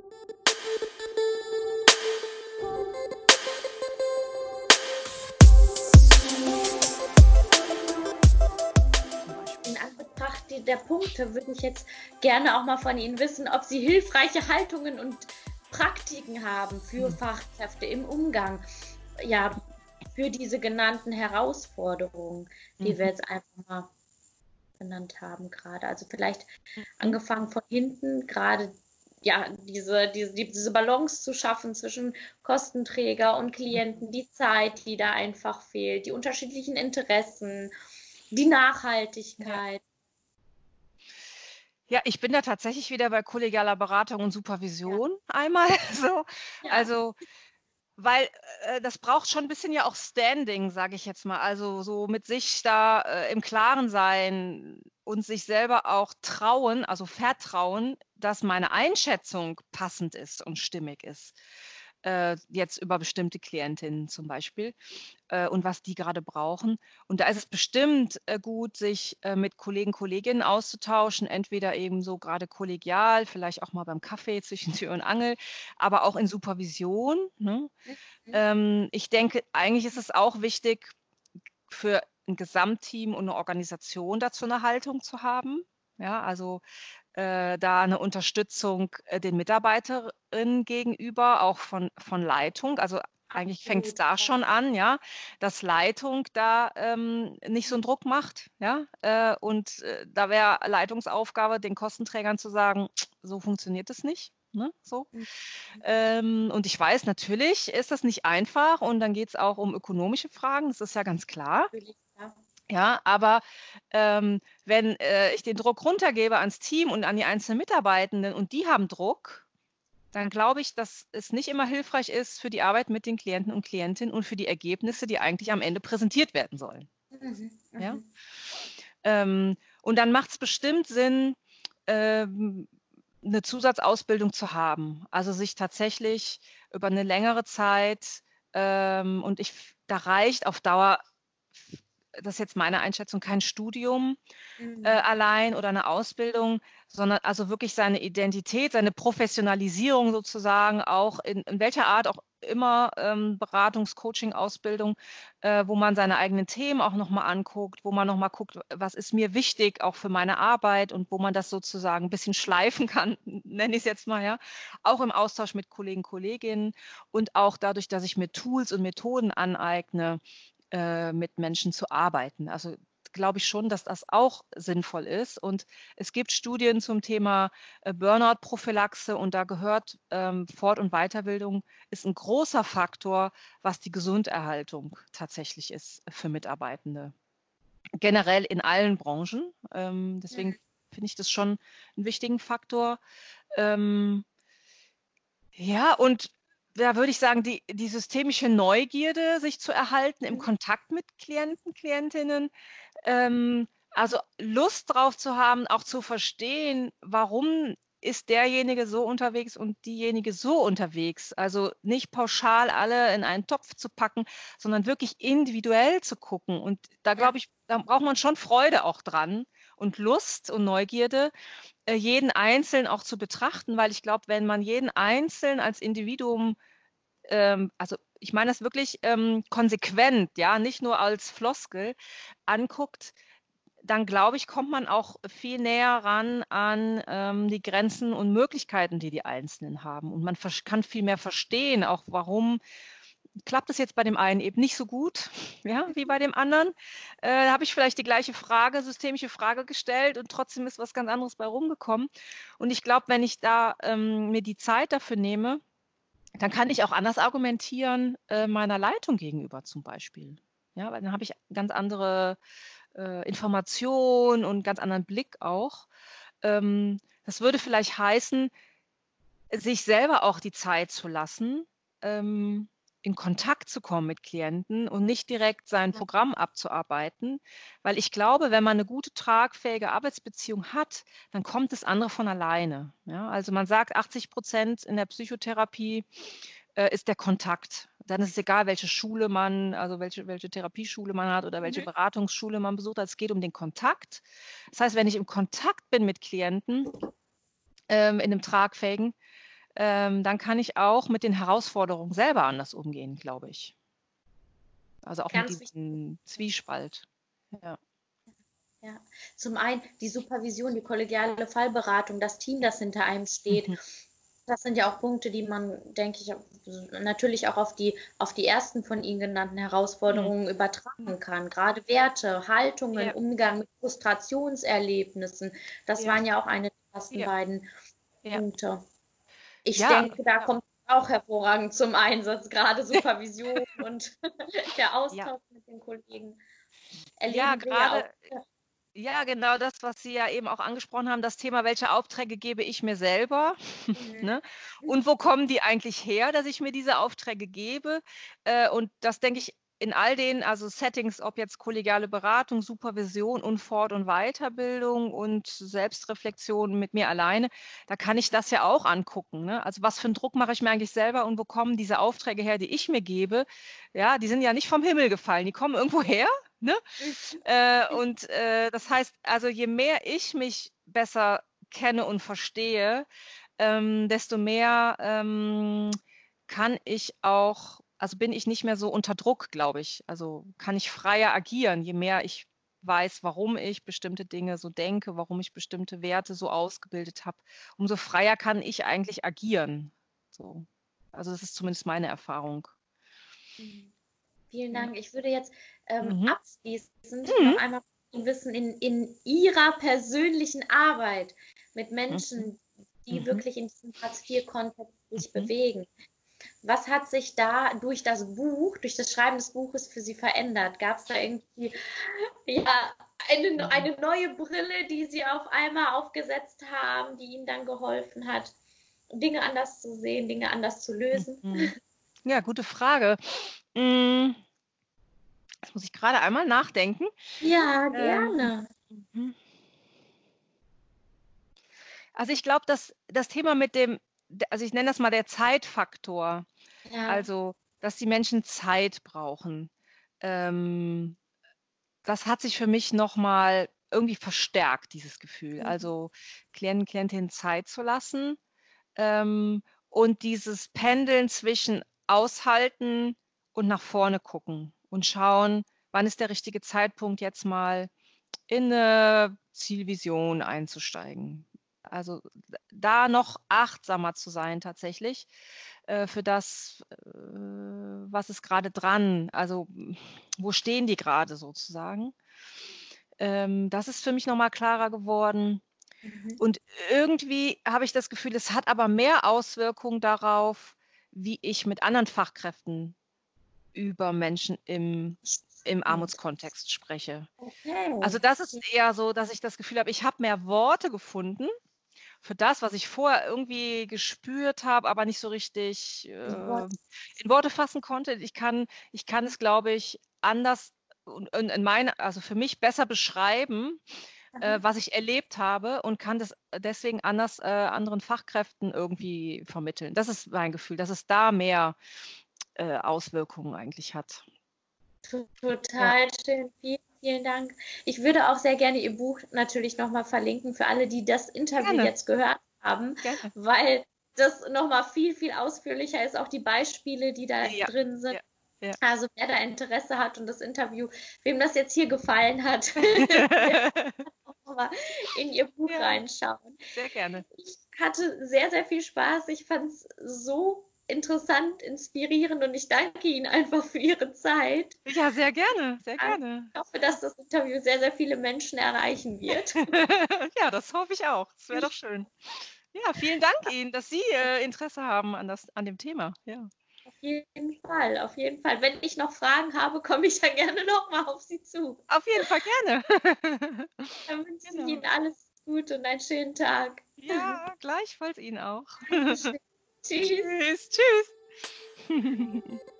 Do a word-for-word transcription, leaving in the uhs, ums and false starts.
In Anbetracht die- der Punkte würde ich jetzt gerne auch mal von Ihnen wissen, ob Sie hilfreiche Haltungen und Praktiken haben für Hm. Fachkräfte im Umgang, ja, für diese genannten Herausforderungen, die wir Mhm. jetzt einfach mal genannt haben gerade. Also vielleicht Mhm. angefangen von hinten, gerade ja, diese, diese, diese Balance zu schaffen zwischen Kostenträger und Klienten, die Zeit, die da einfach fehlt, die unterschiedlichen Interessen, die Ja. Nachhaltigkeit. Ja, ich bin da tatsächlich wieder bei kollegialer Beratung und Ja, Supervision einmal so. ja, Also, weil äh, das braucht schon ein bisschen ja auch Standing, sage ich jetzt mal. Also so mit sich da äh, im Klaren sein und sich selber auch trauen, also vertrauen, dass meine Einschätzung passend ist und stimmig ist. Äh, jetzt über bestimmte Klientinnen zum Beispiel äh, und was die gerade brauchen. Und da ist es bestimmt äh, gut, sich äh, mit Kollegen, Kolleginnen auszutauschen, entweder eben so gerade kollegial, vielleicht auch mal beim Kaffee zwischen Tür und Angel, aber auch in Supervision, ne? mhm, Ähm, ich denke, eigentlich ist es auch wichtig, für ein Gesamtteam und eine Organisation dazu eine Haltung zu haben. Ja, also äh, da eine Unterstützung äh, den Mitarbeiterinnen gegenüber, auch von, von Leitung. Also eigentlich fängt es absolut, da ja. schon an, ja, dass Leitung da ähm, nicht so einen Druck macht, ja. Äh, und äh, da wäre Leitungsaufgabe, den Kostenträgern zu sagen, so funktioniert es nicht. Ne, so. Mhm, Ähm, und ich weiß, natürlich ist das nicht einfach und dann geht es auch um ökonomische Fragen, das ist ja ganz klar. natürlich, ja. Ja, aber ähm, wenn äh, ich den Druck runtergebe ans Team und an die einzelnen Mitarbeitenden und die haben Druck, dann glaube ich, dass es nicht immer hilfreich ist für die Arbeit mit den Klienten und Klientinnen und für die Ergebnisse, die eigentlich am Ende präsentiert werden sollen. Mhm, Ja? mhm. Ähm, und dann macht es bestimmt Sinn, ähm, eine Zusatzausbildung zu haben. Also sich tatsächlich über eine längere Zeit ähm, und ich, da reicht auf Dauer, das ist jetzt meine Einschätzung, kein Studium äh, Mhm. allein oder eine Ausbildung, sondern also wirklich seine Identität, seine Professionalisierung sozusagen auch in, in welcher Art auch immer, ähm, Beratungs-, Coaching, Ausbildung, äh, wo man seine eigenen Themen auch nochmal anguckt, wo man nochmal guckt, was ist mir wichtig auch für meine Arbeit und wo man das sozusagen ein bisschen schleifen kann, nenne ich es jetzt mal, ja, auch im Austausch mit Kollegen, Kolleginnen und auch dadurch, dass ich mir Tools und Methoden aneigne, äh, mit Menschen zu arbeiten. Also glaube ich schon, dass das auch sinnvoll ist. Und es gibt Studien zum Thema äh, Burnout-Prophylaxe und da gehört ähm, Fort- und Weiterbildung ist ein großer Faktor, was die Gesunderhaltung tatsächlich ist für Mitarbeitende. Generell in allen Branchen. Ähm, deswegen finde ich das schon einen wichtigen Faktor. Ähm, ja, und da würde ich sagen, die, die systemische Neugierde, sich zu erhalten im Mhm. Kontakt mit Klienten, Klientinnen, ähm, also Lust drauf zu haben, auch zu verstehen, warum ist derjenige so unterwegs und diejenige so unterwegs. Also nicht pauschal alle in einen Topf zu packen, sondern wirklich individuell zu gucken. Und da Ja, glaube ich, da braucht man schon Freude auch dran und Lust und Neugierde, äh, jeden Einzelnen auch zu betrachten, weil ich glaube, wenn man jeden Einzelnen als Individuum, ähm, also ich meine das wirklich ähm, konsequent, ja, nicht nur als Floskel anguckt, dann glaube ich, kommt man auch viel näher ran an ähm, die Grenzen und Möglichkeiten, die die Einzelnen haben. Und man kann viel mehr verstehen, auch warum klappt es jetzt bei dem einen eben nicht so gut, ja, wie bei dem anderen. Äh, da habe ich vielleicht die gleiche Frage, systemische Frage gestellt und trotzdem ist was ganz anderes bei rumgekommen. Und ich glaube, wenn ich da ähm, mir die Zeit dafür nehme, dann kann ich auch anders argumentieren äh, meiner Leitung gegenüber zum Beispiel. Ja, weil dann habe ich ganz andere äh, Informationen und ganz anderen Blick auch. Ähm, das würde vielleicht heißen, sich selber auch die Zeit zu lassen, ähm, in Kontakt zu kommen mit Klienten und nicht direkt sein ja, Programm abzuarbeiten. Weil ich glaube, wenn man eine gute, tragfähige Arbeitsbeziehung hat, dann kommt das andere von alleine. Ja? Also man sagt, achtzig Prozent in der Psychotherapie äh, ist der Kontakt. Dann ist es egal, welche Schule man, also welche, welche Therapieschule man hat oder welche mhm. Beratungsschule man besucht hat. Es geht um den Kontakt. Das heißt, wenn ich im Kontakt bin mit Klienten, ähm, in einem tragfähigen, ähm, dann kann ich auch mit den Herausforderungen selber anders umgehen, glaube ich. Also auch mit Ganz wichtig. diesem Zwiespalt. Ja. Ja. Zum einen die Supervision, die kollegiale Fallberatung, das Team, das hinter einem steht. Mhm. Das sind ja auch Punkte, die man, denke ich, natürlich auch auf die, auf die ersten von Ihnen genannten Mhm. Herausforderungen übertragen kann. Gerade Werte, Haltungen, Ja, Umgang mit Frustrationserlebnissen, das ja, waren ja auch eine der ersten ja, beiden ja. Punkte. Ich Ja, denke, da kommt auch hervorragend zum Einsatz, gerade Supervision und der ja, Austausch mit den Kollegen. ja, Erleben wir ja auch. gerade, ja, genau das, was Sie ja eben auch angesprochen haben, das Thema, welche Aufträge gebe ich mir selber, Mhm. ne? Und wo kommen die eigentlich her, dass ich mir diese Aufträge gebe? Äh, und das denke ich in all den, also Settings, ob jetzt kollegiale Beratung, Supervision und Fort- und Weiterbildung und Selbstreflexion mit mir alleine, da kann ich das ja auch angucken, ne? Also was für einen Druck mache ich mir eigentlich selber und wo kommen diese Aufträge her, die ich mir gebe? Ja, die sind ja nicht vom Himmel gefallen, die kommen irgendwo her, ne? Äh, und äh, das heißt, also je mehr ich mich besser kenne und verstehe, ähm, desto mehr ähm, kann ich auch, also bin ich nicht mehr so unter Druck, glaube ich. Also kann ich freier agieren, je mehr ich weiß, warum ich bestimmte Dinge so denke, warum ich bestimmte Werte so ausgebildet habe, umso freier kann ich eigentlich agieren. So. Also das ist zumindest meine Erfahrung. Mhm. Vielen Ja. Dank. Ich würde jetzt ähm, Mhm. abschließend Mhm. noch einmal wissen, in, in Ihrer persönlichen Arbeit mit Mhm. Menschen, die Mhm. wirklich in diesem Hartz-vier-Kontext sich Mhm. bewegen. Was hat sich da durch das Buch, durch das Schreiben des Buches für Sie verändert? Gab es da irgendwie ja, eine, Mhm. eine neue Brille, die Sie auf einmal aufgesetzt haben, die Ihnen dann geholfen hat, Dinge anders zu sehen, Dinge anders zu lösen? Mhm. Ja, gute Frage. Hm, jetzt muss ich gerade einmal nachdenken. Ja, Ähm, gerne. mhm. Also ich glaube, dass das Thema mit dem, d also ich nenne das mal der Zeitfaktor, Ja. also, dass die Menschen Zeit brauchen. Ähm, das hat sich für mich noch mal irgendwie verstärkt, dieses Gefühl. Mhm. Also, Klienten, Klientinnen Zeit zu lassen, ähm, und dieses Pendeln zwischen aushalten und nach vorne gucken und schauen, wann ist der richtige Zeitpunkt, jetzt mal in 'ne Zielvision einzusteigen. Also, d da noch achtsamer zu sein tatsächlich, äh, für das, äh, was ist grade dran? Also, hm, wo stehen die grade sozusagen? Ähm, das ist für mich noch mal klarer geworden. Mhm. Und irgendwie habe ich das Gefühl, es hat aber mehr Auswirkungen darauf, wie ich mit anderen Fachkräften über Menschen im im Spannend. Armutskontext spreche. Also, Okay. das ist eher so, dass ich das Gefühl habe, ich habe mehr Worte gefunden für das, was ich vorher irgendwie gespürt habe, aber nicht so richtig, In äh, Wort. in Worte fassen konnte. Ich kann ich kann es, glaube ich, anders und in in meine, also für mich besser beschreiben, Aha. äh, was ich erlebt habe und kann das deswegen anders, äh, anderen Fachkräften irgendwie vermitteln. Das ist mein Gefühl, dass es da mehr, äh, Auswirkungen eigentlich hat. To Ja, total schön. Vielen, vielen Dank. Ich würde auch sehr gerne Ihr Buch natürlich noch mal verlinken für alle, die das Interview gerne, jetzt gehört haben, gerne. weil das noch mal viel, viel ausführlicher ist, auch die Beispiele, die da Ja, drin sind. ja, ja. Also, wer da Interesse hat und das Interview, wem das jetzt hier gefallen hat, der kann noch mal in Ihr Buch Ja, reinschauen. sehr gerne. Ich hatte sehr, sehr viel Spaß. Ich fand es so interessant, inspirierend und ich danke Ihnen einfach für Ihre Zeit. Ja, sehr gerne, sehr Ja, gerne. ich hoffe, dass das Interview sehr, sehr viele Menschen erreichen wird. Ja, das hoffe ich auch. Das wäre doch schön. Ja, vielen Dank Ihnen, dass Sie, äh, Interesse haben an das an dem Thema. Ja. Auf jeden Fall, auf jeden Fall. Wenn ich noch Fragen habe, komme ich ja gerne noch mal auf Sie zu. Auf jeden Fall gerne. Dann wünsche ich Genau. Ihnen alles Gute und einen schönen Tag. Ja, gleichfalls Ihnen auch. Dankeschön. Tschüss. Tschüss, tschüss.